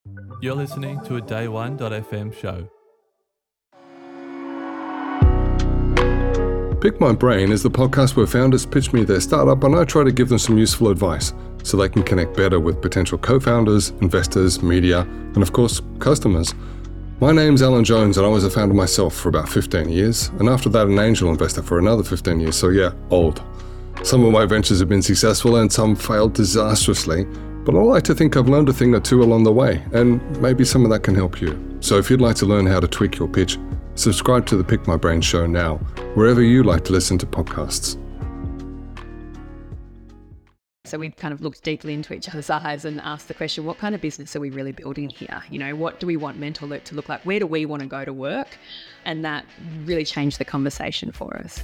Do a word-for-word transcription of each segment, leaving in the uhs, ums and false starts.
You're listening to a day one dot f m show. Pick My Brain is the podcast where founders pitch me their startup and I try to give them some useful advice so they can connect better with potential co-founders, investors, media, and of course, customers. My name's Alan Jones and I was a founder myself for about fifteen years, and after that an angel investor for another fifteen years, so yeah, old. Some of my ventures have been successful and some failed disastrously, but I like to think I've learned a thing or two along the way, and maybe some of that can help you. So if you'd like to learn how to tweak your pitch, subscribe to the Pick My Brain show now, wherever you like to listen to podcasts. So we've kind of looked deeply into each other's eyes and asked the question, what kind of business are we really building here? You know, what do we want Mental Loop to look like? Where do we want to go to work? And that really changed the conversation for us.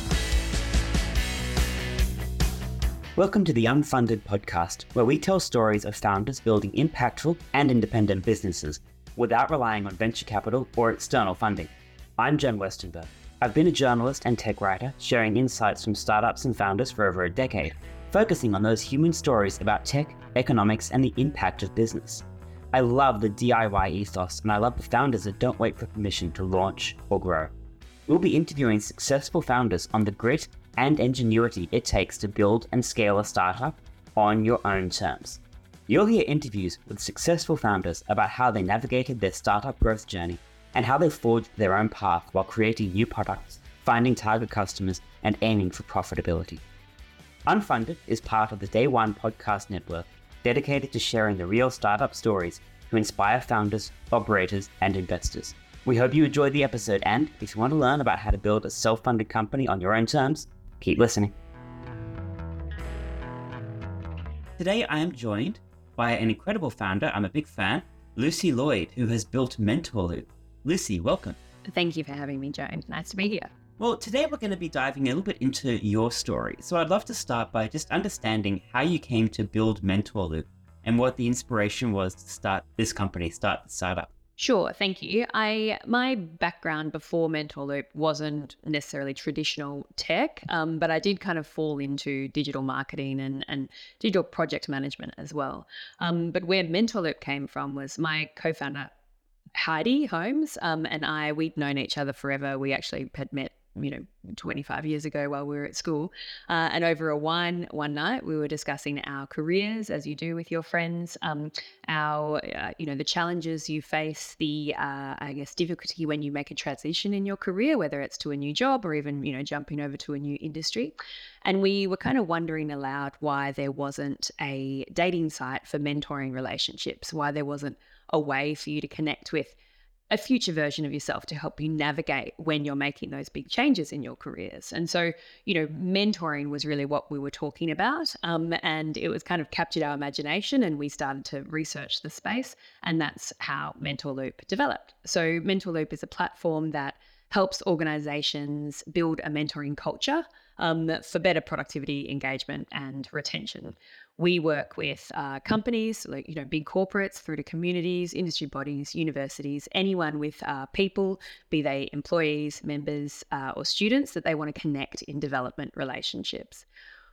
Welcome to the Unfunded podcast, where we tell stories of founders building impactful and independent businesses without relying on venture capital or external funding. I'm Jen Westenberg. I've been a journalist and tech writer, sharing insights from startups and founders for over a decade, focusing on those human stories about tech, economics, and the impact of business. I love the D I Y ethos, and I love the founders that don't wait for permission to launch or grow. We'll be interviewing successful founders on the grit and ingenuity it takes to build and scale a startup on your own terms. You'll hear interviews with successful founders about how they navigated their startup growth journey and how they forged their own path while creating new products, finding target customers, and aiming for profitability. Unfunded is part of the Day One podcast network, dedicated to sharing the real startup stories to inspire founders, operators, and investors. We hope you enjoyed the episode, and if you want to learn about how to build a self-funded company on your own terms, keep listening. Today I am joined by an incredible founder, I'm a big fan, Lucy Lloyd, who has built Mental Loop. Lucy, welcome. Thank you for having me, Joan. Nice to be here. Well, today we're going to be diving a little bit into your story. So I'd love to start by just understanding how you came to build Mental Loop and what the inspiration was to start this company, start the startup. Sure, thank you. I my background before Mental Loop wasn't necessarily traditional tech, um, but I did kind of fall into digital marketing and, and digital project management as well. Um, but where Mental Loop came from was my co-founder, Heidi Holmes, um, and I, we'd known each other forever. We actually had met you know, twenty-five years ago while we were at school. Uh, and over a wine one night, we were discussing our careers, as you do with your friends, um, our, uh, you know, the challenges you face, the, uh, I guess, difficulty when you make a transition in your career, whether it's to a new job or even, you know, jumping over to a new industry. And we were kind of wondering aloud why there wasn't a dating site for mentoring relationships, why there wasn't a way for you to connect with a future version of yourself to help you navigate when you're making those big changes in your careers. And so, you know, mentoring was really what we were talking about. Um, and it was kind of captured our imagination and we started to research the space, and that's how Mental Loop developed. So Mental Loop is a platform that helps organizations build a mentoring culture um, for better productivity, engagement, and retention. We work with uh, companies, like, you know, big corporates through to communities, industry bodies, universities, anyone with uh, people, be they employees, members, uh, or students that they want to connect in development relationships.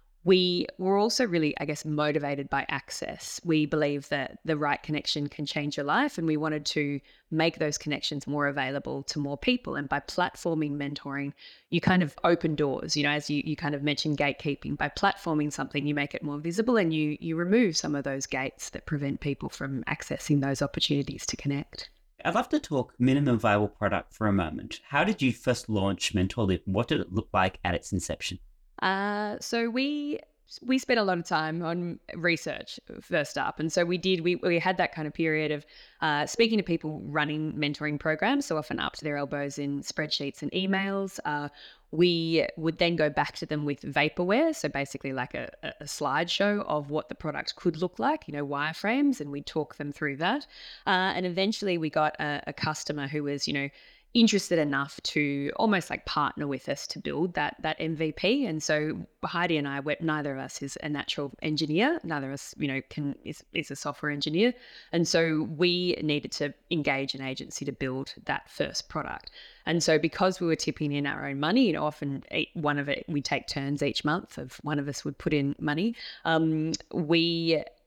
We were also really, I guess, motivated by access. We believe that the right connection can change your life, and we wanted to make those connections more available to more people. And by platforming mentoring, you kind of open doors, you know, as you, you kind of mentioned gatekeeping. By platforming something, you make it more visible and you you remove some of those gates that prevent people from accessing those opportunities to connect. I'd love to talk minimum viable product for a moment. How did you first launch Mental Loop? What did it look like at its inception? Uh, so we we spent a lot of time on research first up. And so we did, we, we had that kind of period of uh, speaking to people running mentoring programs, so often up to their elbows in spreadsheets and emails. Uh, we would then go back to them with vaporware, so basically like a, a slideshow of what the product could look like, you know, wireframes, and we'd talk them through that. Uh, and eventually we got a, a customer who was, you know, interested enough to almost like partner with us to build that that M V P. And so Heidi and I, neither of us is a natural engineer, neither of us, you know, can is, is a software engineer. And so we needed to engage an agency to build that first product. And so because we were tipping in our own money, you know, often one of it, we take turns each month of one of us would put in money. Um, we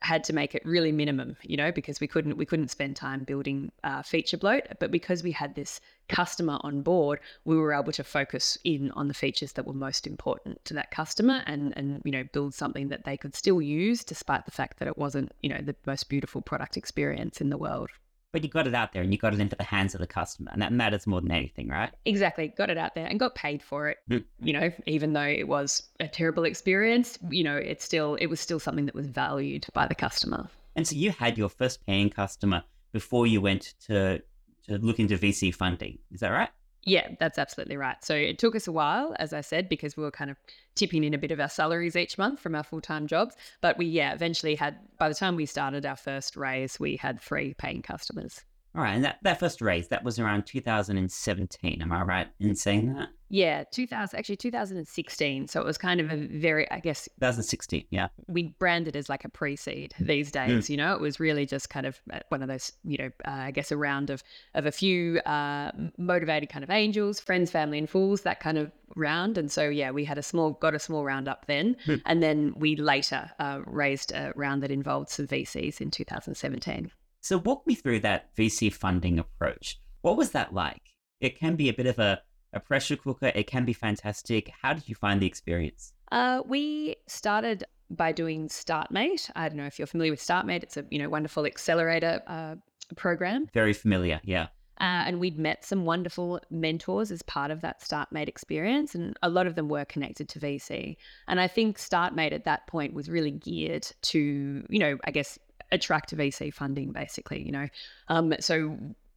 had to make it really minimum, you know, because we couldn't we couldn't spend time building uh, feature bloat. But because we had this customer on board, we were able to focus in on the features that were most important to that customer, and and you know, build something that they could still use despite the fact that it wasn't, you know, the most beautiful product experience in the world. But you got it out there and you got it into the hands of the customer, and that matters more than anything, right? Exactly. Got it out there and got paid for it. Mm. You know, even though it was a terrible experience, you know, it's still, it was still something that was valued by the customer. And so you had your first paying customer before you went to, to look into V C funding. Is that right? Yeah, that's absolutely right. So it took us a while, as I said, because we were kind of tipping in a bit of our salaries each month from our full-time jobs. But we, yeah, eventually had, by the time we started our first raise, we had three paying customers. All right. And that, that first raise, that was around two thousand seventeen. Am I right in saying that? Yeah, two thousand, actually two thousand sixteen. So it was kind of a very, I guess, twenty sixteen, yeah. we brand it as like a pre-seed these days, Mm. you know. It was really just kind of one of those, you know, uh, I guess a round of of a few uh, motivated kind of angels, friends, family and fools, that kind of round. And so, yeah, we had a small, got a small round up then. Mm. And then we later uh, raised a round that involved some V Cs in two thousand seventeen. So walk me through that V C funding approach. What was that like? It can be a bit of a, a pressure cooker. It can be fantastic. How did you find the experience? Uh, we started by doing StartMate. I don't know if you're familiar with StartMate. It's a, you know, wonderful accelerator uh, program. Very familiar, yeah. Uh, and we'd met some wonderful mentors as part of that StartMate experience, and a lot of them were connected to V C. And I think StartMate at that point was really geared to, you know, I guess, attract V C funding, basically, you know. Um, so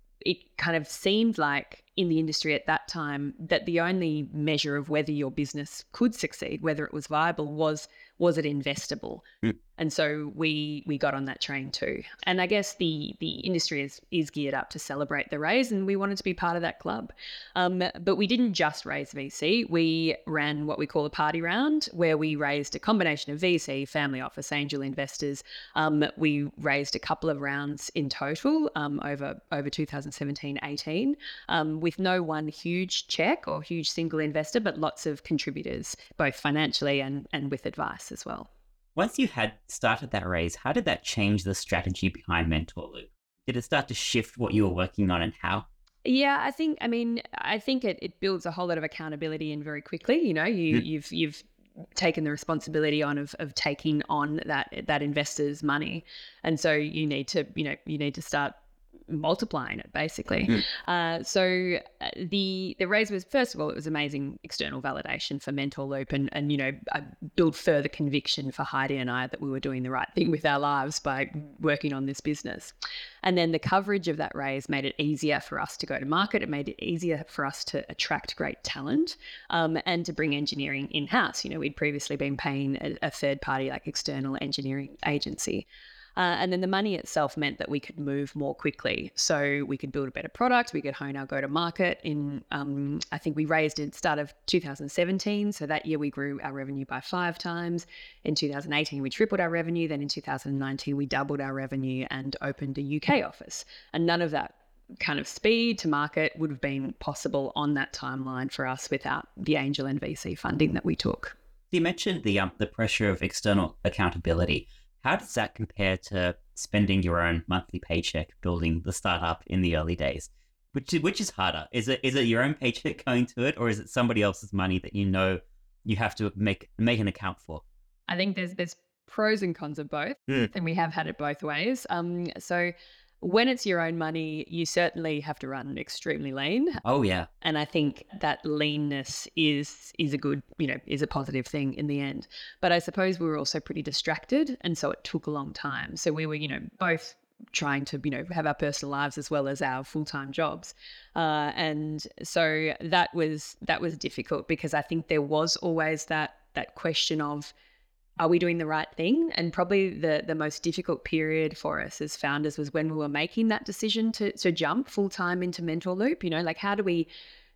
it kind of seemed like in the industry at that time that the only measure of whether your business could succeed, whether it was viable, was was it investable? Mm. And so we we got on that train too. And I guess the the industry is is geared up to celebrate the raise, and we wanted to be part of that club. Um, but we didn't just raise V C. We ran what we call a party round, where we raised a combination of V C, family office, angel investors. Um, we raised a couple of rounds in total um, over over two thousand seventeen eighteen, um, with no one huge check or huge single investor, but lots of contributors, both financially and and with advice as well. Once you had started that raise, how did that change the strategy behind Mentor Loop? Did it start to shift what you were working on and how? Yeah, I think, I mean, I think it, it builds a whole lot of accountability in very quickly. You know, you, Mm. you've, you've taken the responsibility on of, of taking on that, that investor's money. And so you need to, you know, you need to start multiplying it, basically. Mm. Uh, so uh, the the raise was, first of all, it was amazing external validation for Mentor Loop, and and you know, uh, build further conviction for Heidi and I that we were doing the right thing with our lives by working on this business. And then the coverage of that raise made it easier for us to go to market. It made it easier for us to attract great talent, um, and to bring engineering in-house. You know, we'd previously been paying a, a third party, like external engineering agency. Uh, and then the money itself meant that we could move more quickly. So we could build a better product. We could hone our go-to-market. In, um, I think we raised at the start of two thousand seventeen. So that year we grew our revenue by five times. In two thousand eighteen, we tripled our revenue. Then in two thousand nineteen, we doubled our revenue and opened a U K office. And none of that kind of speed to market would have been possible on that timeline for us without the angel and V C funding that we took. You mentioned the um, the pressure of external accountability. How does that compare to spending your own monthly paycheck building the startup in the early days? Which which is harder? Is it is it your own paycheck going to it, or is it somebody else's money that you know you have to make make an account for? I think there's there's pros and cons of both, Mm. and we have had it both ways. Um, so when it's your own money, you certainly have to run extremely lean. Oh yeah. And I think that leanness is is a good, you know, is a positive thing in the end. But I suppose we were also pretty distracted, and so it took a long time. So we were, you know, both trying to, you know, have our personal lives as well as our full-time jobs. Uh, and so that was that was difficult, because I think there was always that that question of, are we doing the right thing? And probably the the most difficult period for us as founders was when we were making that decision to to jump full time into Mentor Loop. You know, like, how do we, you know,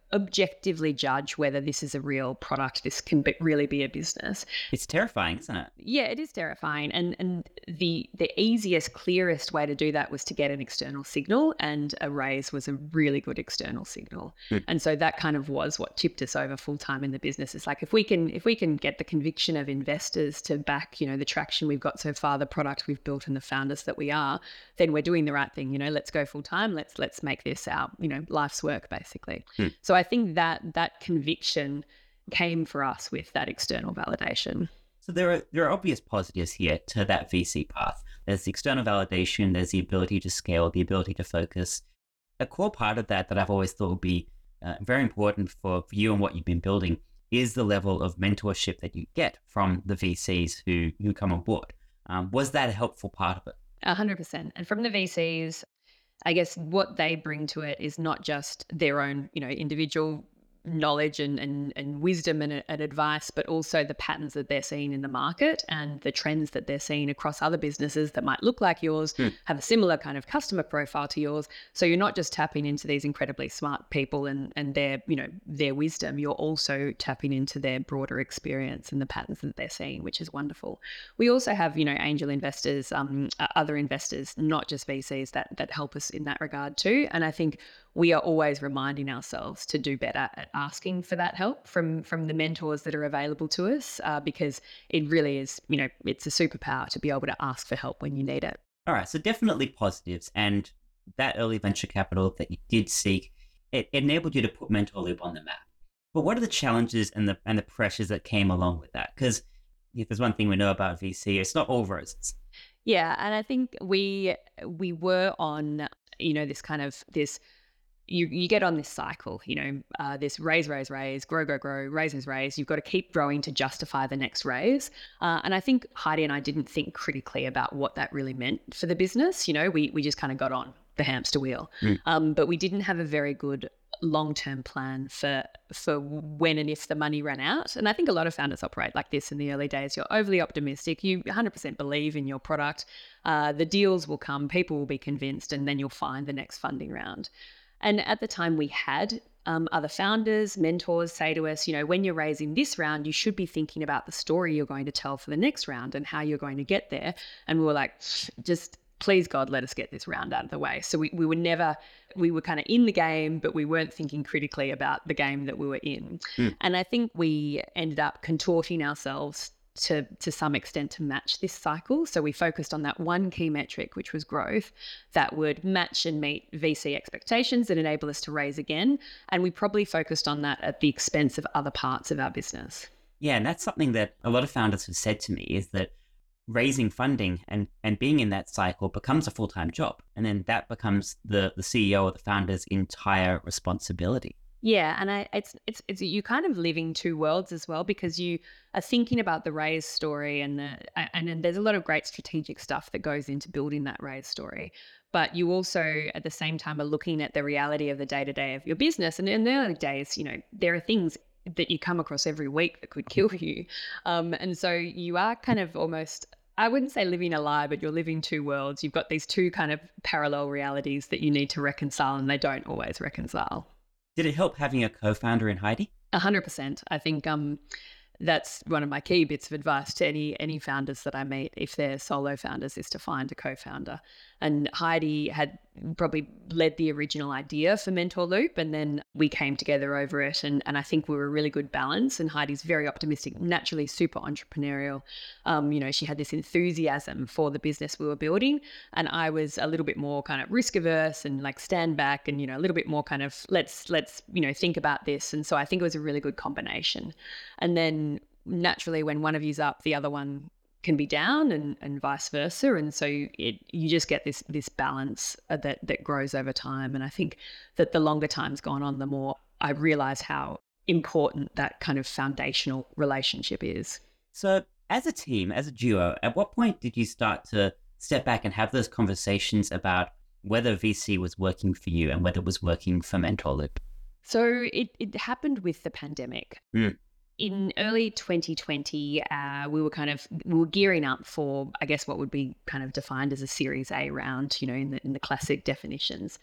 objectively judge whether this is a real product, this can be, really be a business. It's terrifying, isn't it? Yeah, it is terrifying. And and the the easiest, clearest way to do that was to get an external signal, and a raise was a really good external signal. Mm. And so that kind of was what tipped us over full time in the business. It's like if we can if we can get the conviction of investors to back, you know, the traction we've got so far, the product we've built and the founders that we are, then we're doing the right thing. You know, let's go full time. Let's let's make this our, you know, life's work basically. Mm. So I think that that conviction came for us with that external validation. So there are there are obvious positives here to that V C path. There's the external validation, there's the ability to scale, the ability to focus. A core part of that that I've always thought would be uh, very important for, for you and what you've been building is the level of mentorship that you get from the V Cs who, who come on board. Um, was that a helpful part of it? A hundred percent. And from the V Cs, I guess what they bring to it is not just their own, you know, individual knowledge and, and, and wisdom and, and advice, but also the patterns that they're seeing in the market and the trends that they're seeing across other businesses that might look like yours, mm. have a similar kind of customer profile to yours. So you're not just tapping into these incredibly smart people and, and their, you know, their wisdom, you're also tapping into their broader experience and the patterns that they're seeing, which is wonderful. We also have, you know, angel investors, um, other investors, not just V Cs that, that help us in that regard too. And I think we are always reminding ourselves to do better at asking for that help from from the mentors that are available to us, uh, because it really is, you know, it's a superpower to be able to ask for help when you need it. All right, so definitely positives, and that early venture capital that you did seek, it, it enabled you to put Mentor Loop on the map. But what are the challenges and the and the pressures that came along with that? Because if there's one thing we know about V C, it's not all roses. Yeah, and I think we we were on, you know, this kind of this. You you get on this cycle, you know, uh, this raise, raise, raise, grow, grow, grow, raise, raise, raise. You've got to keep growing to justify the next raise. Uh, and I think Heidi and I didn't think critically about what that really meant for the business. You know, we we just kind of got on the hamster wheel. Mm. Um, but we didn't have a very good long-term plan for for when and if the money ran out. And I think a lot of founders operate like this in the early days. You're overly optimistic. You one hundred percent believe in your product. Uh, the deals will come. People will be convinced. And then you'll find the next funding round. And at the time we had um, other founders, mentors say to us, you know, when you're raising this round, you should be thinking about the story you're going to tell for the next round and how you're going to get there. And we were like, just please God, let us get this round out of the way. So we, we were never, we were kind of in the game, but we weren't thinking critically about the game that we were in. Mm. And I think we ended up contorting ourselves to to some extent to match this cycle. So we focused on that one key metric, which was growth, that would match and meet V C expectations and enable us to raise again. And we probably focused on that at the expense of other parts of our business. Yeah, and that's something that a lot of founders have said to me, is that raising funding and, and being in that cycle becomes a full-time job. And then that becomes the, the C E O or the founder's entire responsibility. Yeah, and I, it's it's it's you kind of living two worlds as well, because you are thinking about the raise story and the and, and there's a lot of great strategic stuff that goes into building that raise story, but you also at the same time are looking at the reality of the day to day of your business. And in the early days, you know, there are things that you come across every week that could kill you, um, and so you are kind of almost, I wouldn't say living a lie, but you're living two worlds. You've got these two kind of parallel realities that you need to reconcile, and they don't always reconcile. Did it help having a co-founder in Heidi? A hundred percent. I think um, that's one of my key bits of advice to any any founders that I meet, if they're solo founders, is to find a co-founder. And Heidi had probably led the original idea for Mentor Loop, and then we came together over it, and, and I think we were a really good balance. And Heidi's very optimistic, naturally super entrepreneurial. Um, you know, she had this enthusiasm for the business we were building, and I was a little bit more kind of risk averse and like stand back and, you know, a little bit more kind of let's let's you know think about this. And so I think it was a really good combination. And then naturally, when one of you's up, the other one can be down, and, and vice versa. And so it, you just get this this balance that that grows over time. And I think that the longer time's gone on, the more I realize how important that kind of foundational relationship is. So as a team, as a duo, at what point did you start to step back and have those conversations about whether V C was working for you and whether it was working for Mentor Loop? So it, it happened with the pandemic. Mm. In early twenty twenty, uh, we were kind of we were gearing up for, I guess, what would be kind of defined as a Series A round, you know, in the in the classic definitions.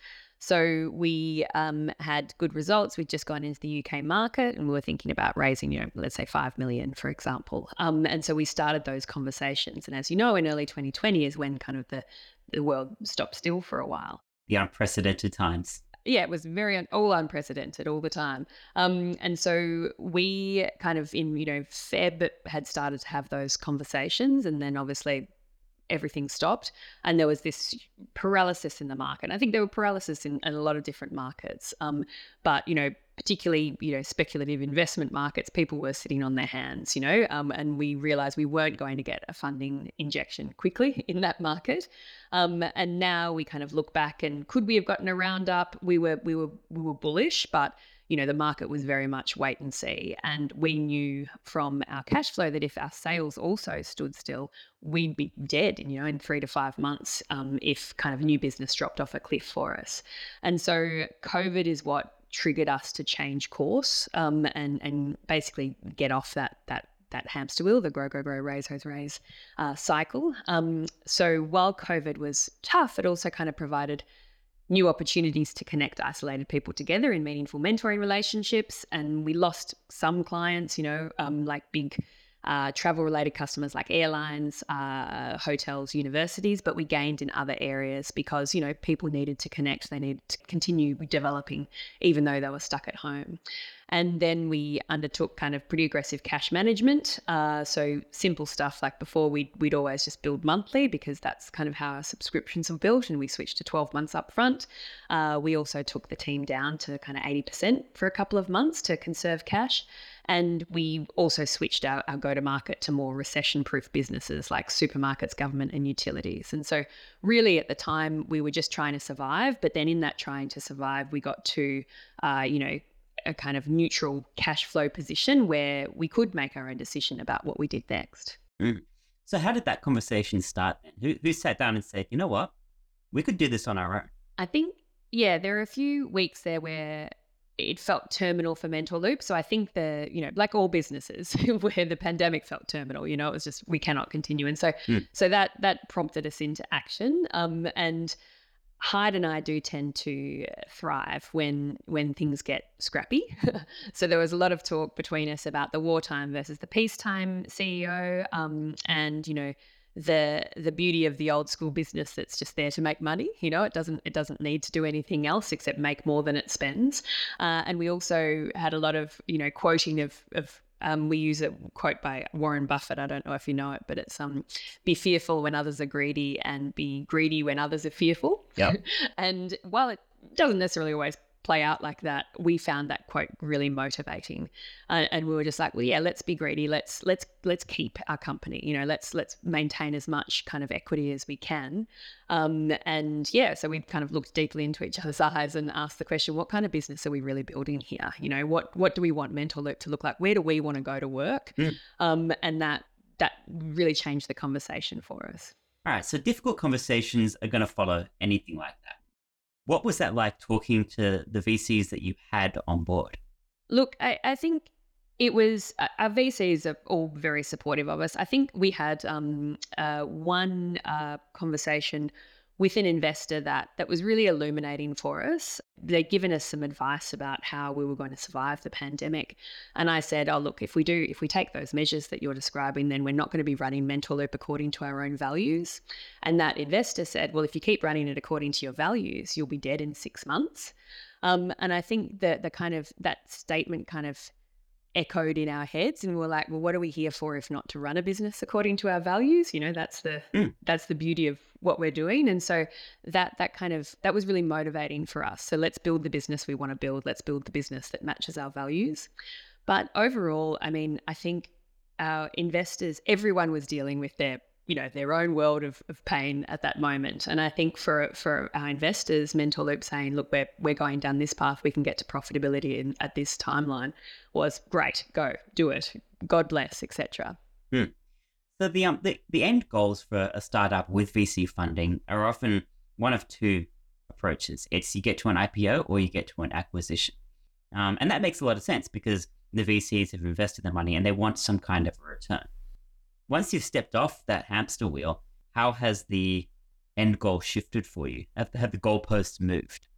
So we um, had good results. We'd just gone into the U K market and we were thinking about raising, you know, let's say five million, for example. Um, and so we started those conversations. And as you know, in early twenty twenty is when kind of the, the world stopped still for a while. The unprecedented times. Yeah, it was very un- all unprecedented all the time. Um, and so we kind of in, you know, Feb had started to have those conversations, and then obviously everything stopped and there was this paralysis in the market. I think there were paralysis in, in a lot of different markets. Um, but, you know, particularly, you know, speculative investment markets, people were sitting on their hands, you know, um, and we realized we weren't going to get a funding injection quickly in that market. Um, and now we kind of look back and could we have gotten a round up? We were, we were, we were bullish, but you know, the market was very much wait and see. And we knew from our cash flow that if our sales also stood still, we'd be dead, you know, in three to five months um, if kind of new business dropped off a cliff for us. And so COVID is what triggered us to change course um, and, and basically get off that, that, that hamster wheel, the grow, grow, grow, raise, raise, raise uh, cycle. Um, so while COVID was tough, it also kind of provided new opportunities to connect isolated people together in meaningful mentoring relationships. And we lost some clients, you know, um, like big uh, travel-related customers like airlines, uh, hotels, universities, but we gained in other areas because, you know, people needed to connect. They needed to continue developing even though they were stuck at home. And then we undertook kind of pretty aggressive cash management. Uh, so simple stuff like before we'd, we'd always just build monthly because that's kind of how our subscriptions are built, and we switched to twelve months up front. Uh, we also took the team down to kind of eighty percent for a couple of months to conserve cash. And we also switched our, our go-to-market to more recession-proof businesses like supermarkets, government and utilities. And so really at the time we were just trying to survive, but then in that trying to survive, we got to, uh, you know, a kind of neutral cash flow position where we could make our own decision about what we did next. Mm. So how did that conversation start then? Who, who sat down and said, you know what, we could do this on our own? I think, yeah, there are a few weeks there where it felt terminal for Mentor Loop. So I think the, you know, like all businesses where the pandemic felt terminal, you know, it was just, we cannot continue. And so, mm. so that, that prompted us into action. Um, and Hyde and I do tend to thrive when when things get scrappy. So there was a lot of talk between us about the wartime versus the peacetime C E O, um, and you know the the beauty of the old school business that's just there to make money. You know, it doesn't it doesn't need to do anything else except make more than it spends. Uh, and we also had a lot of you know quoting of of. Um, we use a quote by Warren Buffett. I don't know if you know it, but it's um, be fearful when others are greedy and be greedy when others are fearful. Yep. And while it doesn't necessarily always play out like that, we found that quote really motivating. Uh, and we were just like, well, yeah, let's be greedy. Let's let's let's keep our company. You know, let's let's maintain as much kind of equity as we can. Um, and yeah, so we kind of looked deeply into each other's eyes and asked the question, what kind of business are we really building here? You know, what what do we want Mentor Loop to look like? Where do we want to go to work? Mm. Um, and that that really changed the conversation for us. All right, so difficult conversations are going to follow anything like that. What was that like talking to the V Cs that you had on board? Look, I, I think it was, uh, our V Cs are all very supportive of us. I think we had um, uh, one uh, conversation with an investor that that was really illuminating for us. They'd given us some advice about how we were going to survive the pandemic. And I said, oh, look, if we do, if we take those measures that you're describing, then we're not going to be running Mentor Loop according to our own values. And that investor said, well, if you keep running it according to your values, you'll be dead in six months. Um, and I think that the kind of, that statement kind of echoed in our heads, and we were like, well, what are we here for if not to run a business according to our values? You know, that's the mm. that's the beauty of what we're doing. And so that that kind of that was really motivating for us. So let's build the business we want to build. Let's build the business that matches our values. But overall, I mean, I think our investors, everyone was dealing with their you know, their own world of, of pain at that moment. And I think for for our investors, Mentor Loop saying, look, we're we're going down this path, we can get to profitability in, at this timeline was great, go, do it, God bless, et cetera. Hmm. So the, um, the the end goals for a startup with V C funding are often one of two approaches. It's you get to an I P O or you get to an acquisition. Um, and that makes a lot of sense because the V Cs have invested their money and they want some kind of a return. Once you've stepped off that hamster wheel, how has the end goal shifted for you? Have, have the goalposts moved?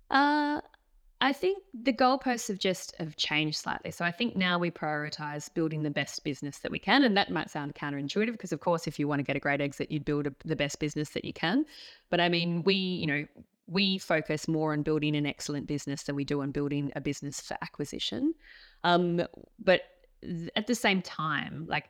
Uh, I think the goalposts have just have changed slightly. So I think now we prioritize building the best business that we can, and that might sound counterintuitive because, of course, if you want to get a great exit, you'd build a, the best business that you can. But I mean, we, you know, we focus more on building an excellent business than we do on building a business for acquisition. Um, but th- at the same time, like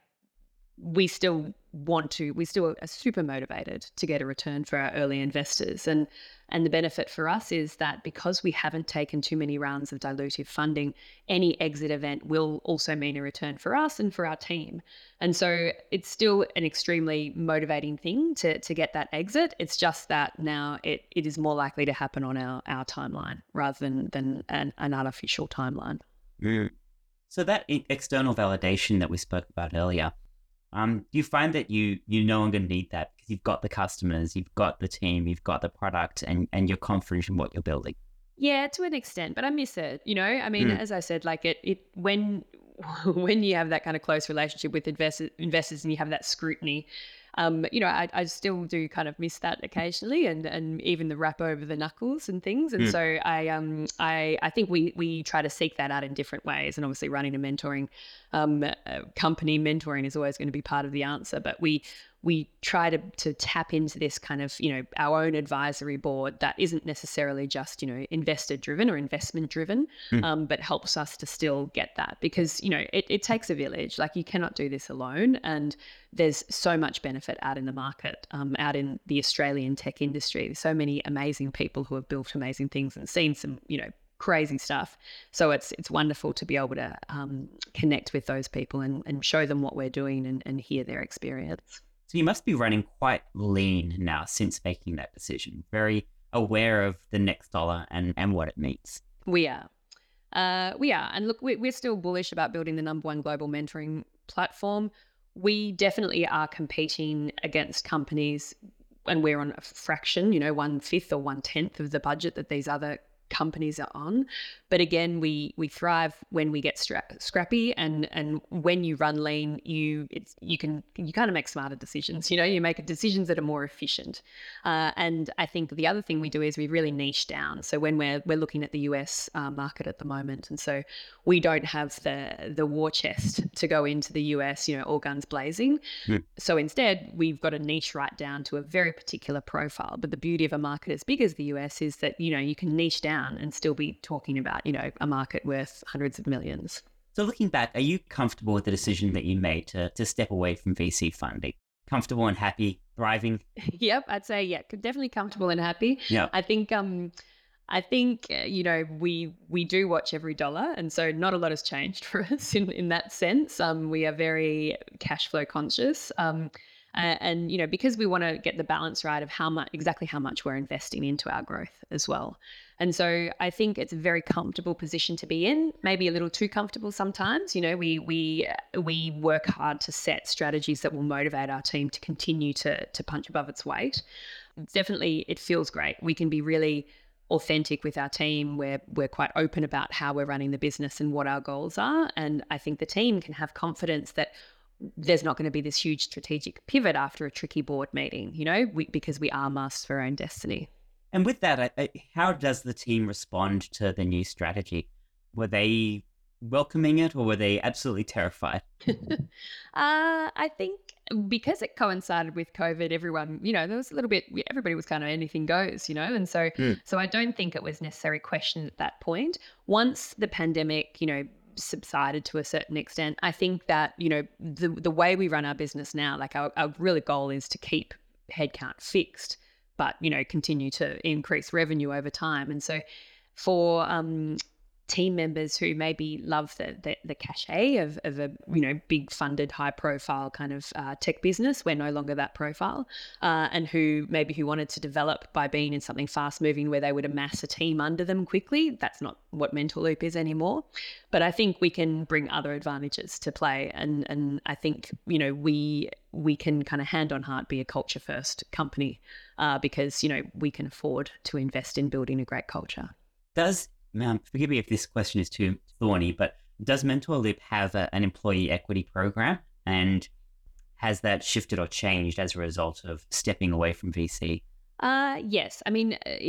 we still want to, we still are super motivated to get a return for our early investors. And and the benefit for us is that because we haven't taken too many rounds of dilutive funding, any exit event will also mean a return for us and for our team. And so it's still an extremely motivating thing to to get that exit. It's just that now it, it is more likely to happen on our, our timeline rather than, than an, an unofficial timeline. Mm. So that e- external validation that we spoke about earlier, Um, do you find that you you no longer need that because you've got the customers, you've got the team, you've got the product, and, and you're confident in what you're building? Yeah, to an extent, but I miss it. You know, I mean, Mm. as I said, like it, it when when you have that kind of close relationship with investors, investors, and you have that scrutiny, um, you know, I, I still do kind of miss that occasionally, and and even the rap over the knuckles and things. And Mm. so I um I I think we we try to seek that out in different ways. And obviously, running a mentoring um uh, company, mentoring is always going to be part of the answer. But we we try to to tap into this kind of, you know, our own advisory board that isn't necessarily just, you know, investor driven or investment driven, Mm. um, but helps us to still get that because, you know, it, it takes a village. Like you cannot do this alone. And there's so much benefit out in the market, um, out in the Australian tech industry. There's so many amazing people who have built amazing things and seen some, you know, crazy stuff. So it's it's wonderful to be able to um, connect with those people and, and show them what we're doing and, and hear their experience. So you must be running quite lean now since making that decision, very aware of the next dollar and, and what it means. We are. Uh, we are. And look, we, we're still bullish about building the number one global mentoring platform. We definitely are competing against companies, and we're on a fraction, you know, one fifth or one tenth of the budget that these other companies are on. But again, we we thrive when we get stra- scrappy, and and when you run lean, you it's you can you kind of make smarter decisions. You know, you make decisions that are more efficient. Uh, and I think the other thing we do is we really niche down. So when we're we're looking at the U S uh, market at the moment, and so we don't have the the war chest to go into the U S, you know, all guns blazing. Hmm. So instead, we've got a niche right down to a very particular profile. But the beauty of a market as big as the U S is that, you know, you can niche down and still be talking about, you know, a market worth hundreds of millions. So looking back, are you comfortable with the decision that you made to, to step away from V C funding? Comfortable and happy, thriving? Yep, I'd say, yeah, definitely comfortable and happy. Yeah. I think, um, I think, uh, you know, we we do watch every dollar. And so not a lot has changed for us in, in that sense. Um, we are very cash flow conscious. Um, Uh, and, you know, because we want to get the balance right of how much, exactly how much we're investing into our growth as well. And so I think it's a very comfortable position to be in, maybe a little too comfortable sometimes. You know, we we we work hard to set strategies that will motivate our team to continue to to punch above its weight. Definitely, it feels great. We can be really authentic with our team. We're we're quite open about how we're running the business and what our goals are. And I think the team can have confidence that there's not going to be this huge strategic pivot after a tricky board meeting, you know, we, because we are masters of our own destiny. And with that, I, I, how does the team respond to the new strategy? Were they welcoming it or were they absolutely terrified? uh, I think because it coincided with COVID, everyone, you know, there was a little bit, everybody was kind of anything goes, you know, and so, Mm. so I don't think it was necessarily questioned at that point. Once the pandemic, you know, subsided to a certain extent, I think that, you know, the the way we run our business now, like our, our really goal is to keep headcount fixed, but, you know, continue to increase revenue over time. And so for um, team members who maybe love the the, the cachet of, of a, you know, big funded, high profile kind of uh, tech business, we're no longer that profile, uh, and who maybe who wanted to develop by being in something fast moving where they would amass a team under them quickly. That's not what Mentor Loop is anymore. But I think we can bring other advantages to play. And and I think, you know, we we can kind of hand on heart be a culture first company uh, because, you know, we can afford to invest in building a great culture. Does, um, forgive me if this question is too thorny, but does Mentor Loop have a, an employee equity program? And has that shifted or changed as a result of stepping away from V C? Uh, yes. I mean, it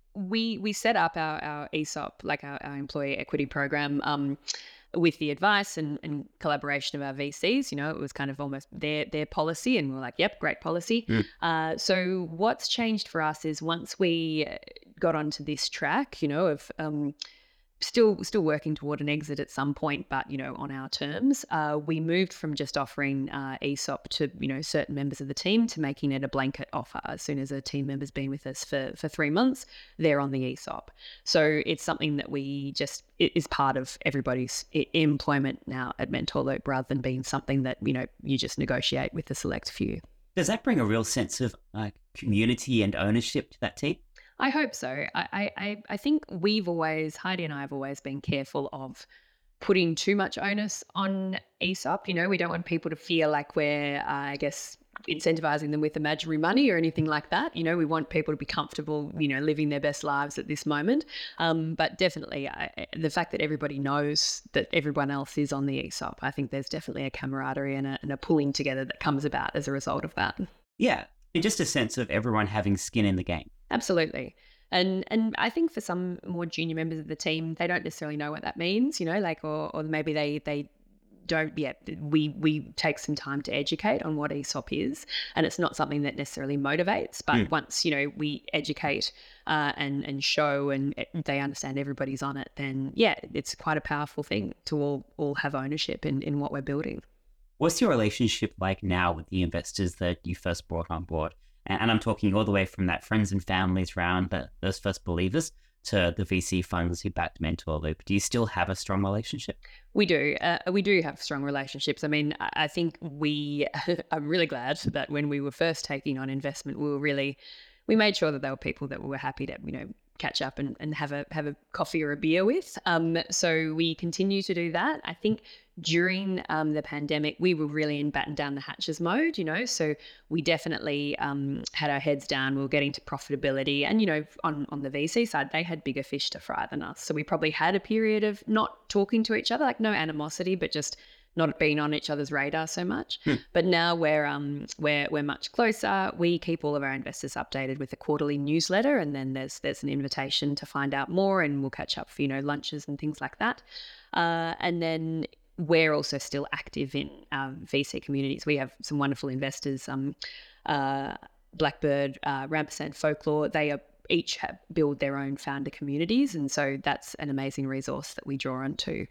we we set up our, our E S O P, like our, our employee equity program, um, with the advice and, and collaboration of our V Cs. You know, it was kind of almost their their policy, and we we're like, yep, great policy. Mm. Uh, so what's changed for us is once we got onto this track, you know, of um, still still working toward an exit at some point, but, you know, on our terms, uh, we moved from just offering uh, E S O P to, you know, certain members of the team to making it a blanket offer. As soon as a team member's been with us for, for three months, they're on the E S O P. So it's something that we just, it is part of everybody's employment now at Mentor Loop, rather than being something that, you know, you just negotiate with a select few. Does that bring a real sense of uh, community and ownership to that team? I hope so. I, I, I think we've always, Heidi and I have always been careful of putting too much onus on E S O P. You know, we don't want people to feel like we're, uh, I guess, incentivizing them with imaginary money or anything like that. You know, we want people to be comfortable, you know, living their best lives at this moment. Um, but definitely I, the fact that everybody knows that everyone else is on the E S O P, I think there's definitely a camaraderie and a, and a pulling together that comes about as a result of that. Yeah. And just a sense of everyone having skin in the game. Absolutely. And and I think for some more junior members of the team, they don't necessarily know what that means, you know, like, or or maybe they they don't yet. We we take some time to educate on what E S O P is, and it's not something that necessarily motivates. But mm. once, you know, we educate uh, and and show, and they understand everybody's on it, then yeah, it's quite a powerful thing to all all have ownership in in what we're building. What's your relationship like now with the investors that you first brought on board? And I'm talking all the way from that friends and families round, that those first believers, to the V C funds who backed Mentor Loop. Do you still have a strong relationship? We do. Uh, we do have strong relationships. I mean, I think we, I'm really glad that when we were first taking on investment, we were really, we made sure that they were people that we were happy to, you know, catch up and, and have a have a coffee or a beer with. Um, so we continue to do that. I think during um, the pandemic, we were really in batten down the hatches mode, you know, so we definitely um, had our heads down. We were getting to profitability, and, you know, on, on the V C side, they had bigger fish to fry than us. So we probably had a period of not talking to each other, like no animosity, but just not being on each other's radar so much. Hmm. But now we're um we're we're much closer. We keep all of our investors updated with a quarterly newsletter, and then there's there's an invitation to find out more, and we'll catch up for, you know, lunches and things like that. Uh, and then we're also still active in our V C communities. We have some wonderful investors, um, uh, Blackbird, uh, Rampersad Folklore. They are each have build their own founder communities, and so that's an amazing resource that we draw on too.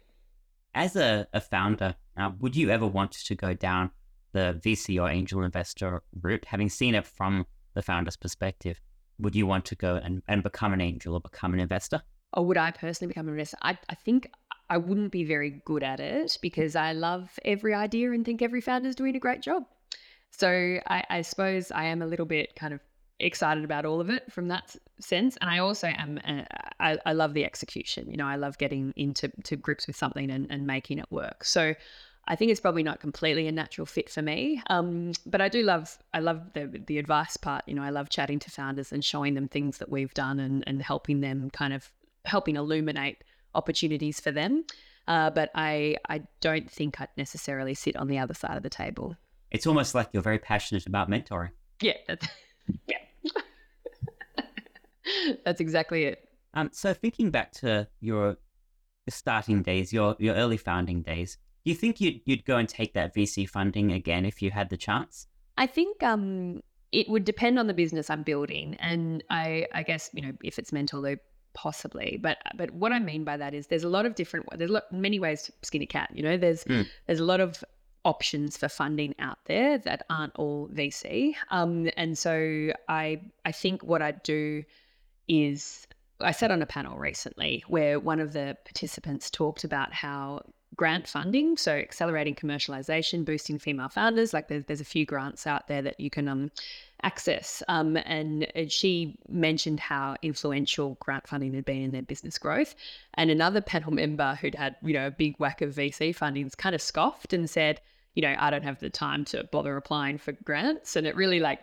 As a, a founder, uh, would you ever want to go down the V C or angel investor route? Having seen it from the founder's perspective, would you want to go and, and become an angel or become an investor? Or would I personally become an investor? I, I think I wouldn't be very good at it, because I love every idea and think every founder is doing a great job. So I, I suppose I am a little bit kind of excited about all of it from that sense. And I also am, uh, I, I love the execution. You know, I love getting into to grips with something and, and making it work. So I think it's probably not completely a natural fit for me. Um, but I do love, I love the the advice part. You know, I love chatting to founders and showing them things that we've done, and, and helping them kind of helping illuminate opportunities for them. Uh, but I, I don't think I'd necessarily sit on the other side of the table. It's almost like you're very passionate about mentoring. Yeah. That's, yeah. That's exactly it. Um, so thinking back to your starting days, your your early founding days, do you think you'd, you'd go and take that V C funding again if you had the chance? I think um, it would depend on the business I'm building. And I, I guess, you know, if it's Mentor Loop, possibly. But but what I mean by that is there's a lot of different, there's a lot, many ways to skin a cat. You know, there's mm. there's a lot of options for funding out there that aren't all V C. Um, and so I I think what I'd do is, I sat on a panel recently where one of the participants talked about how grant funding, so accelerating commercialization, boosting female founders, like there's, there's a few grants out there that you can um, access. Um, and she mentioned how influential grant funding had been in their business growth. And another panel member who'd had, you know, a big whack of V C fundings kind of scoffed and said, you know, I don't have the time to bother applying for grants. And it really like,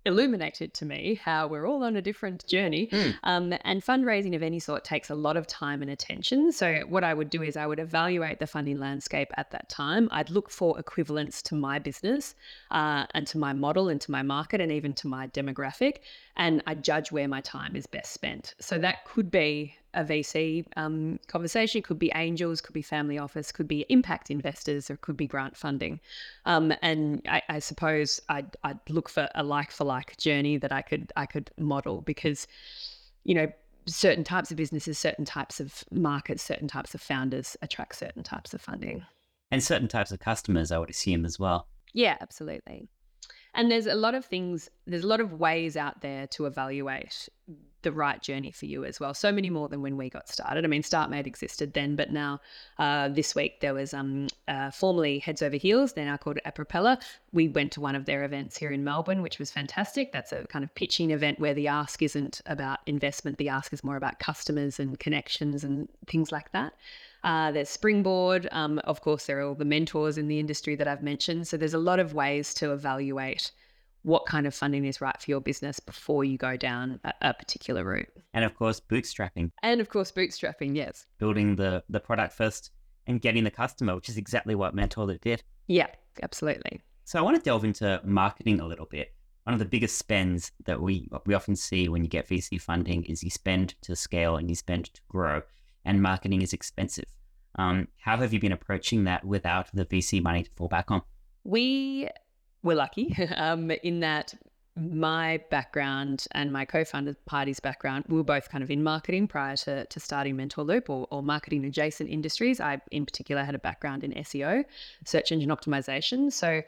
illuminated to me how we're all on a different journey. Mm. Um, and fundraising of any sort takes a lot of time and attention. So what I would do is I would evaluate the funding landscape at that time. I'd look for equivalents to my business uh, and to my model and to my market and even to my demographic. And I judge where my time is best spent. So that could be a V C um, conversation, could be angels, could be family office, could be impact investors, or could be grant funding. Um, and I, I suppose I'd, I'd look for a like for like journey that I could I could model, because, you know, certain types of businesses, certain types of markets, certain types of founders attract certain types of funding. And certain types of customers, I would assume, as well. Yeah, absolutely. And there's a lot of things, there's a lot of ways out there to evaluate the right journey for you as well. So many more than when we got started. I mean, StartMate existed then, but now uh, this week there was um, uh, formerly Heads Over Heels. They're now called Apropeller. We went to one of their events here in Melbourne, which was fantastic. That's a kind of pitching event where the ask isn't about investment. The ask is more about customers and connections and things like that. Uh, there's Springboard. Um, of course, there are all the mentors in the industry that I've mentioned. So there's a lot of ways to evaluate what kind of funding is right for your business before you go down a, a particular route. And of course, bootstrapping. And of course, bootstrapping, yes. Building the, the product first and getting the customer, which is exactly what MentorLoop did. Yeah, absolutely. So I want to delve into marketing a little bit. One of the biggest spends that we we often see when you get V C funding is you spend to scale and you spend to grow, and marketing is expensive. Um, how have you been approaching that without the V C money to fall back on? We were lucky um, in that my background and my co-founder party's background, we were both kind of in marketing prior to, to starting MentorLoop, or, or marketing adjacent industries. I, in particular, had a background in S E O, search engine optimization. So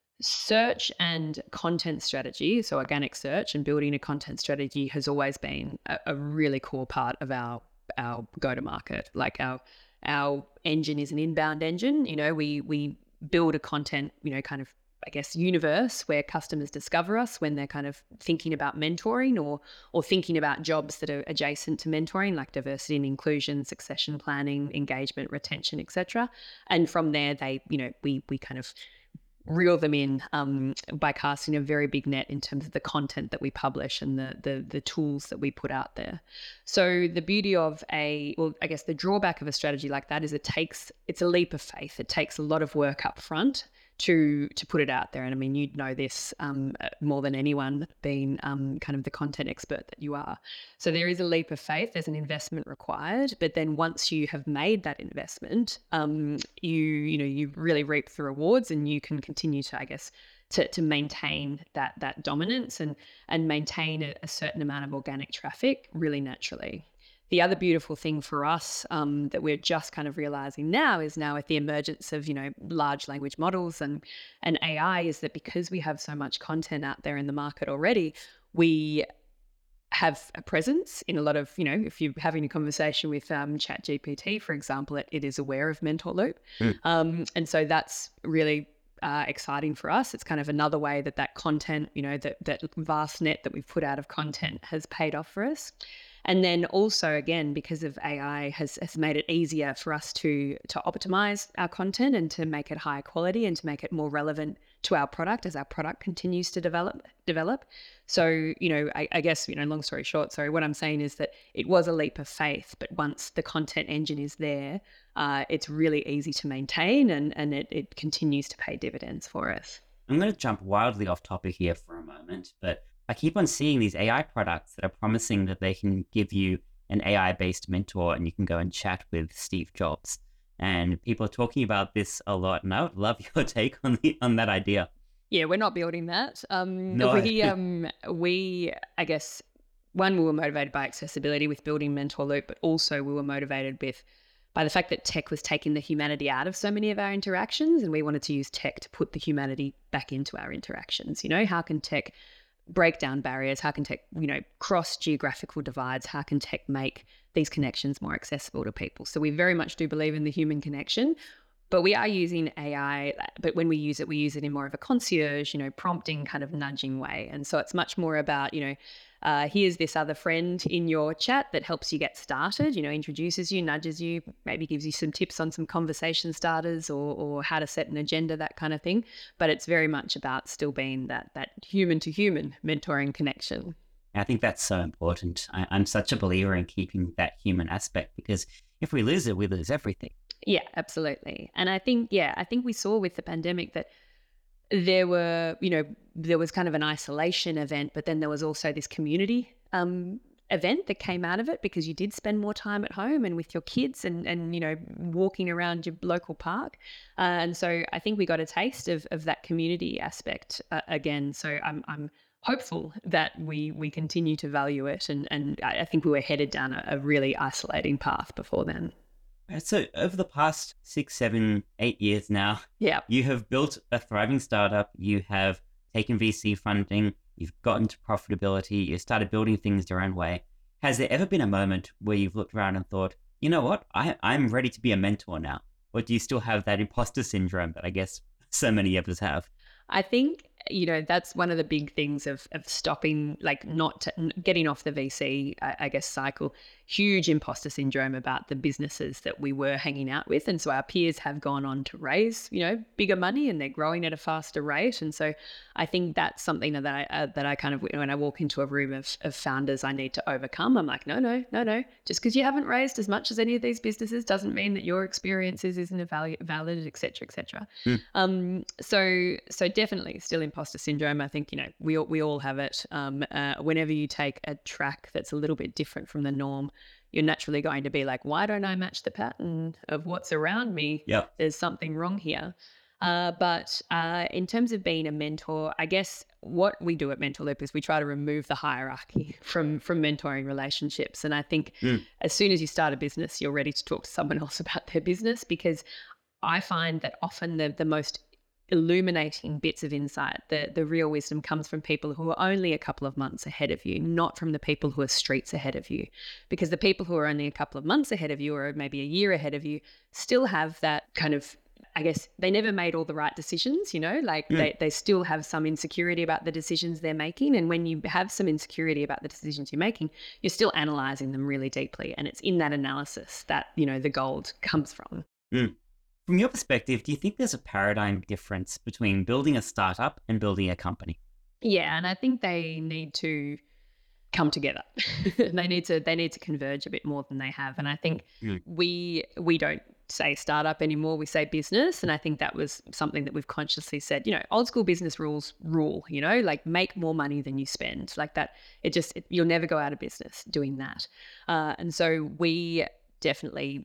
search and content strategy, so organic search and building a content strategy, has always been a, a really core part of our our go-to-market. Like our our engine is an inbound engine. You know, we we build a content, you know, kind of, I guess, universe where customers discover us when they're kind of thinking about mentoring or or thinking about jobs that are adjacent to mentoring, like diversity and inclusion, succession planning, engagement, retention, et cetera. And from there, they, you know, we we kind of reel them in um, by casting a very big net in terms of the content that we publish and the, the the tools that we put out there. So the beauty of a, well, I guess the drawback of a strategy like that is it takes, it's a leap of faith. It takes a lot of work up front to to put it out there. And I mean, you'd know this um, more than anyone, being um, kind of the content expert that you are. So there is a leap of faith. There's an investment required, but then once you have made that investment, um, you you know you really reap the rewards, and you can continue to, I guess, to to maintain that that dominance and and maintain a, a certain amount of organic traffic really naturally. The other beautiful thing for us um, that we're just kind of realizing now is now with the emergence of, you know, large language models and, and A I, is that because we have so much content out there in the market already, we have a presence in a lot of, you know, if you're having a conversation with um, ChatGPT, for example, it, it is aware of MentorLoop. Mm. Um, and so that's really uh, exciting for us. It's kind of another way that that content, you know, that, that vast net that we've put out of content has paid off for us. And then also, again, because of A I has, has made it easier for us to to optimize our content and to make it higher quality and to make it more relevant to our product as our product continues to develop. develop. So, you know, I, I guess, you know, long story short, sorry, what I'm saying is that it was a leap of faith, but once the content engine is there, uh, it's really easy to maintain, and, and it, it continues to pay dividends for us. I'm going to jump wildly off topic here for a moment, but I keep on seeing these A I products that are promising that they can give you an A I-based mentor and you can go and chat with Steve Jobs. And people are talking about this a lot, and I would love your take on the on that idea. Yeah, we're not building that. Um, no. We, um, we, I guess, one, we were motivated by accessibility with building MentorLoop, but also we were motivated with by the fact that tech was taking the humanity out of so many of our interactions, and we wanted to use tech to put the humanity back into our interactions. You know, how can tech break down barriers? How can tech, you know, cross geographical divides? How can tech make these connections more accessible to people? So we very much do believe in the human connection, but we are using A I, but when we use it, we use it in more of a concierge, you know, prompting kind of nudging way. And so it's much more about, you know, uh, here's this other friend in your chat that helps you get started, you know, introduces you, nudges you, maybe gives you some tips on some conversation starters or, or how to set an agenda, that kind of thing. But it's very much about still being that, that human to human mentoring connection. I think that's so important. I, I'm such a believer in keeping that human aspect, because if we lose it, we lose everything. Yeah, absolutely. And I think, yeah, I think we saw with the pandemic that there were, you know, there was kind of an isolation event, but then there was also this community um, event that came out of it, because you did spend more time at home and with your kids and, and you know, walking around your local park. Uh, and so I think we got a taste of, of that community aspect uh, again. So I'm, I'm hopeful that we we continue to value it. And, and I think we were headed down a, a really isolating path before then. So over the past six, seven, eight years now, yeah, you have built a thriving startup. You have taken V C funding. You've gotten to profitability. You started building things your own way. Has there ever been a moment where you've looked around and thought, you know what, I, I'm ready to be a mentor now? Or do you still have that imposter syndrome that I guess so many of us have? I think, you know, that's one of the big things of of stopping, like not to, getting off the V C, I, I guess, cycle. Huge imposter syndrome about the businesses that we were hanging out with. And so our peers have gone on to raise, you know, bigger money, and they're growing at a faster rate. And so I think that's something that I, uh, that I kind of, when I walk into a room of, of founders, I need to overcome. I'm like, no, no, no, no. Just because you haven't raised as much as any of these businesses doesn't mean that your experiences isn't valid, valid, et cetera, et cetera. Mm. Um, so, so definitely still imposter syndrome. I think, you know, we all, we all have it. Um, uh, whenever you take a track that's a little bit different from the norm, you're naturally going to be like, why don't I match the pattern of what's around me? Yep. There's something wrong here. Uh, but uh, in terms of being a mentor, I guess what we do at Mentor Loop is we try to remove the hierarchy from, from mentoring relationships. And I think mm. as soon as you start a business, you're ready to talk to someone else about their business, because I find that often the, the most illuminating bits of insight, the the real wisdom comes from people who are only a couple of months ahead of you, not from the people who are streets ahead of you. Because the people who are only a couple of months ahead of you, or maybe a year ahead of you, still have that kind of, I guess, they never made all the right decisions, you know, like mm. they, they still have some insecurity about the decisions they're making. And when you have some insecurity about the decisions you're making, you're still analyzing them really deeply. And it's in that analysis that, you know, the gold comes from. Mm. From your perspective, do you think there's a paradigm difference between building a startup and building a company? Yeah, and I think they need to come together. they need to they need to converge a bit more than they have. And I think mm. we we don't say startup anymore, we say business. And I think that was something that we've consciously said, you know, old school business rules rule, you know, like make more money than you spend. Like that, it just, it, you'll never go out of business doing that. Uh, and so we definitely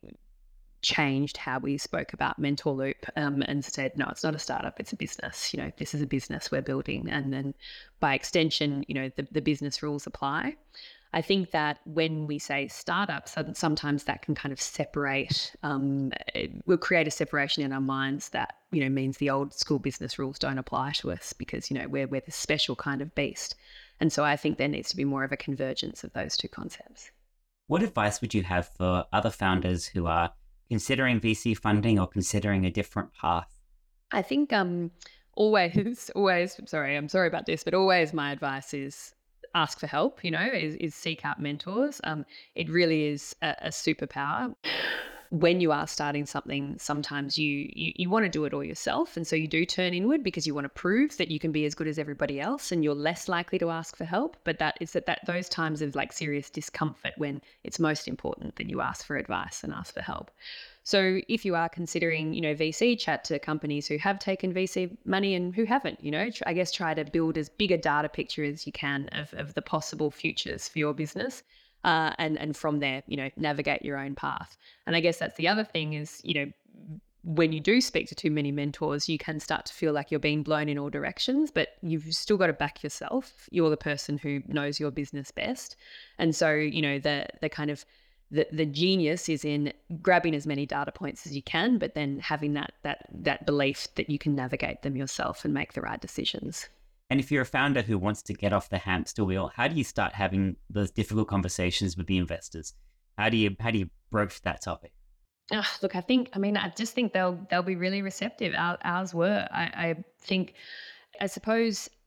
changed how we spoke about Mentor Loop um, and said, no, it's not a startup, it's a business. You know, this is a business we're building. And then by extension, you know, the, the business rules apply. I think that when we say startups, sometimes that can kind of separate, um, it will create a separation in our minds that, you know, means the old school business rules don't apply to us because, you know, we're, we're this special kind of beast. And so I think there needs to be more of a convergence of those two concepts. What advice would you have for other founders who are considering V C funding or considering a different path? I think um, always, always, sorry, I'm sorry about this, but always my advice is ask for help, you know, is, is seek out mentors. Um, it really is a, a superpower. When you are starting something, sometimes you, you you want to do it all yourself. And so you do turn inward because you want to prove that you can be as good as everybody else, and you're less likely to ask for help. But that is that, that those times of like serious discomfort when it's most important that you ask for advice and ask for help. So if you are considering, you know, V C, chat to companies who have taken V C money and who haven't, you know, I guess try to build as big a data picture as you can of, of the possible futures for your business. Uh, and, and from there, you know, navigate your own path. And I guess that's the other thing is, you know, when you do speak to too many mentors, you can start to feel like you're being blown in all directions, but you've still got to back yourself. You're the person who knows your business best. And so, you know, the the kind of the, the genius is in grabbing as many data points as you can, but then having that that that belief that you can navigate them yourself and make the right decisions. And if you're a founder who wants to get off the hamster wheel, how do you start having those difficult conversations with the investors? How do you how do you broach that topic? Oh, look, I think, I mean, I just think they'll they'll be really receptive. Our, ours were. I, I think, I suppose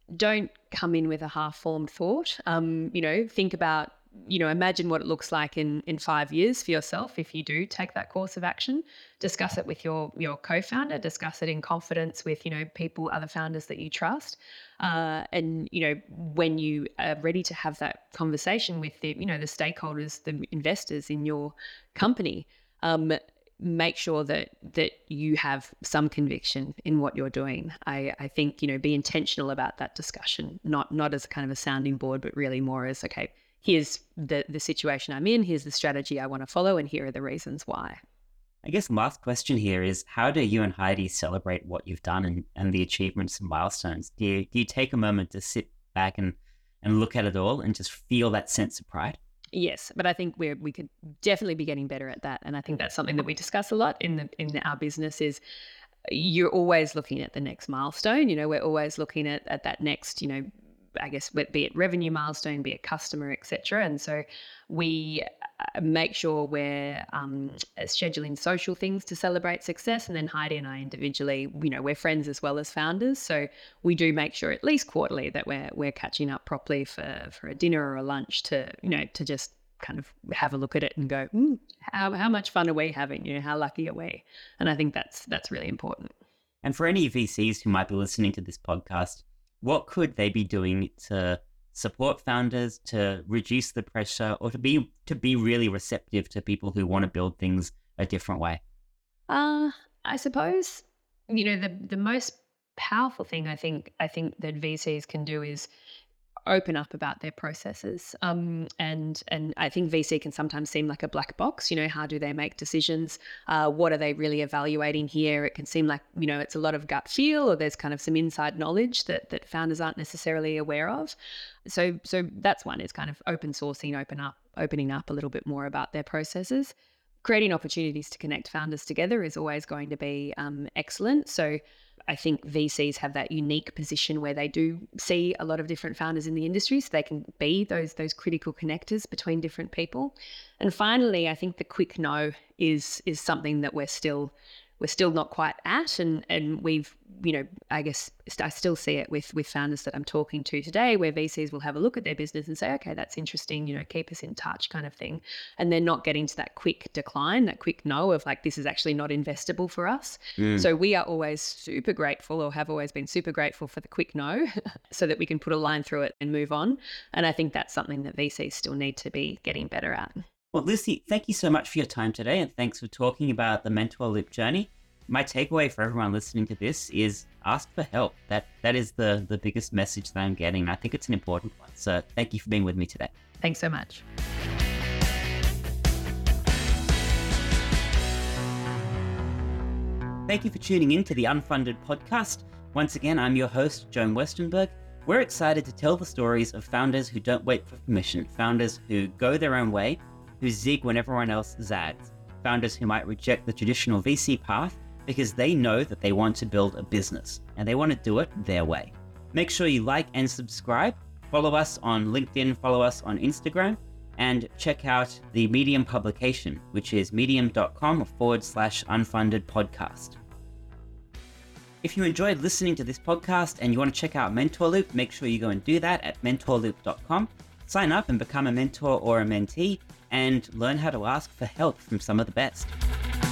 don't come in with a half-formed thought. Um, you know, think about, you know, imagine what it looks like in, in five years for yourself if you do take that course of action. Discuss it with your your co-founder, discuss it in confidence with, you know, people, other founders that you trust. Uh, and, you know, when you are ready to have that conversation with the, you know, the stakeholders, the investors in your company, um, make sure that that you have some conviction in what you're doing. I, I think, you know, be intentional about that discussion, not not as kind of a sounding board, but really more as, okay, here's the, the situation I'm in, here's the strategy I want to follow, and here are the reasons why. I guess last question here is, how do you and Heidi celebrate what you've done and, and the achievements and milestones? Do you, do you take a moment to sit back and, and look at it all and just feel that sense of pride? Yes, but I think we're we could definitely be getting better at that, and I think that's something that we discuss a lot in the in our business. Is you're always looking at the next milestone. You know, we're always looking at at that next, you know, I guess, be it revenue milestone, be it customer, et cetera. And so we make sure we're um, scheduling social things to celebrate success. And then Heidi and I individually, you know, we're friends as well as founders. So we do make sure at least quarterly that we're we're catching up properly for, for a dinner or a lunch to, you know, to just kind of have a look at it and go, mm, how how much fun are we having? You know, how lucky are we? And I think that's that's really important. And for any V Cs who might be listening to this podcast, what could they be doing to support founders, to reduce the pressure, or to be to be really receptive to people who want to build things a different way? Uh, I suppose, you know, the the most powerful thing I think I think that V Cs can do is open up about their processes. Um, and and I think V C can sometimes seem like a black box. You know, how do they make decisions? Uh, what are they really evaluating here? It can seem like, you know, it's a lot of gut feel, or there's kind of some inside knowledge that that founders aren't necessarily aware of. So so that's one, is kind of open sourcing, open up, opening up a little bit more about their processes. Creating opportunities to connect founders together is always going to be um, excellent. So I think V Cs have that unique position where they do see a lot of different founders in the industry, so they can be those those critical connectors between different people. And finally, I think the quick no is is something that we're still we're still not quite at, and and we've, you know, I guess I still see it with with founders that I'm talking to today, where V Cs will have a look at their business and say, okay, that's interesting, you know, keep us in touch, kind of thing, and they're not getting to that quick decline, that quick no of like, this is actually not investable for us. Mm. So we are always super grateful, or have always been super grateful for the quick no, so that we can put a line through it and move on. And I think that's something that V Cs still need to be getting better at. Well, Lucy, thank you so much for your time today, and thanks for talking about the Mentor Loop journey. My takeaway for everyone listening to this is ask for help. That that is the, the biggest message that I'm getting. I think it's an important one. So thank you for being with me today. Thanks so much. Thank you for tuning in to the Unfunded Podcast. Once again, I'm your host, Joan Westenberg. We're excited to tell the stories of founders who don't wait for permission, founders who go their own way, who zig when everyone else zags, founders who might reject the traditional V C path because they know that they want to build a business and they want to do it their way. Make sure you like and subscribe, follow us on LinkedIn, follow us on Instagram, and check out the Medium publication, which is medium.com forward slash unfunded podcast. If you enjoyed listening to this podcast and you want to check out Mentor Loop, make sure you go and do that at mentor loop dot com. Sign up and become a mentor or a mentee, and learn how to ask for help from some of the best.